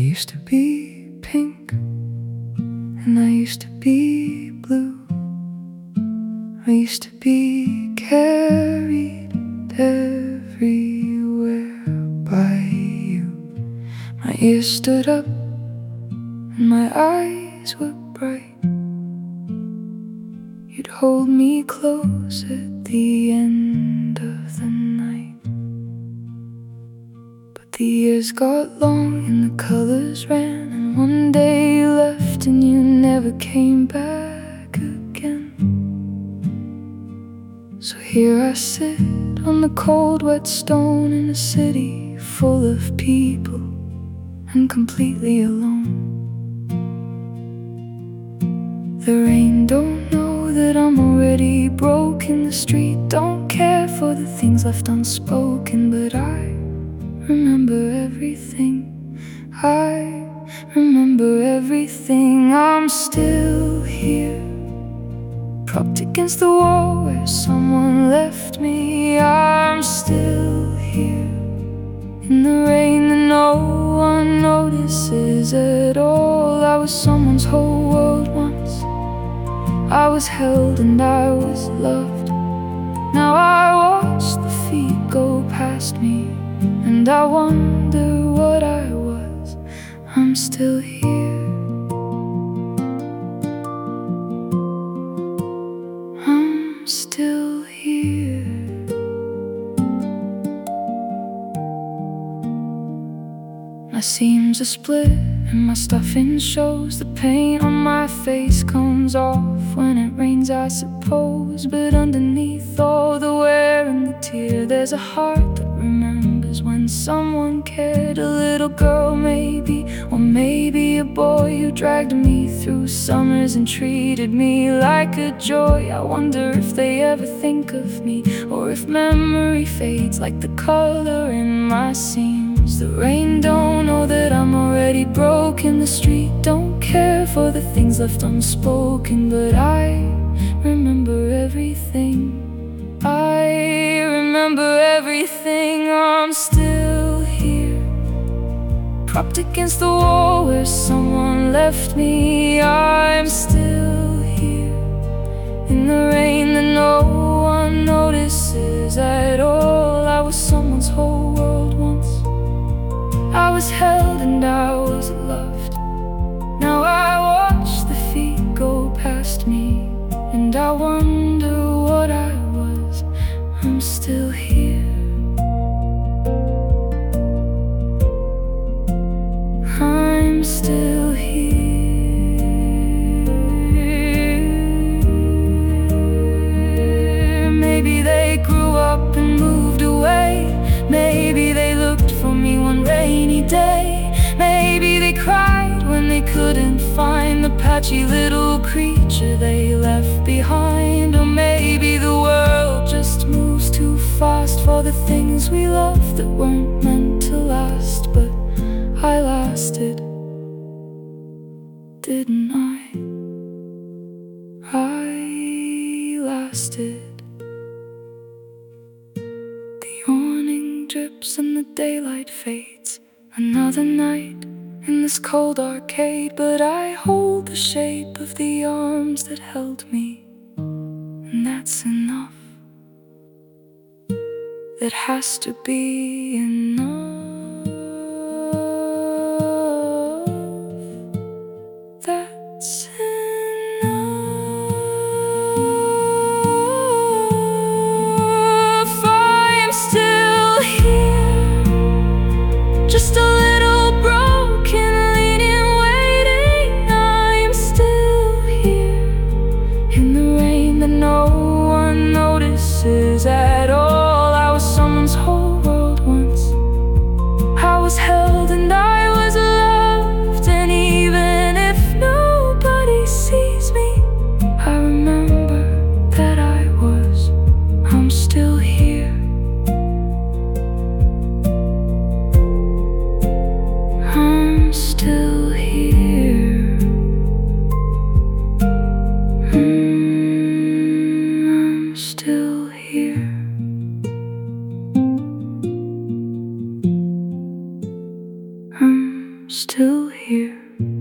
used to be pink, and I used to be blue. I used to be carried everywhere by you. My ears stood up and my eyes were bright. You'd hold me close at the end of the night. But the years got long and the colors ran, and one day you left and you never came back again. So here I sit on the cold wet stone in a city full of people and completely alone. The rain don't know that I'm already broken. The street don't care for the things left unspoken. But I remember everything. I remember everything. I'm still here, propped against the wall where someone left me. I'm still here in the rain that no one notices at all. I was someone's whole world once. I was held and I was loved. Now I watch the feet go past me, and I wonder what I was. I'm still here. I'm still here. My seams are split and my stuffing shows. The paint on my face comes off when it rains, I suppose. But underneath all the wear and the tear, there's a heart that remembers when someone cared. A little girl maybe, or maybe a boy who dragged me through summers and treated me like a joy. I wonder if they ever think of me, or if memory fades like the color in my seams. The rain don't know that I'm already broken. The street don't care for the things left unspoken. But I remember everything. I remember everything. I'm still here, propped against the wall where someone left me. I'm still here in the rain that no one notices at all. I was someone's whole world once. I was held and I was loved. Now I watch the feet go past me, and I wonder what I was. I'm still here. I'm still here. Maybe they grew up and moved away. Maybe they looked for me one rainy day. Maybe they cried when they couldn't find the patchy little creature they left behind. Or maybe the world just moves too fast for the things we love that weren't meant to last. But I lasted, didn't I? I lasted. The awning drips and the daylight fades. Another night in this cold arcade, but I hold the shape of the arms that held me, and that's enough. That has to be enough. That's enough. I'm still here, just a little broken, leaning, waiting. I'm still here in the rain that no one notices at all. I was someone's whole world once. still here.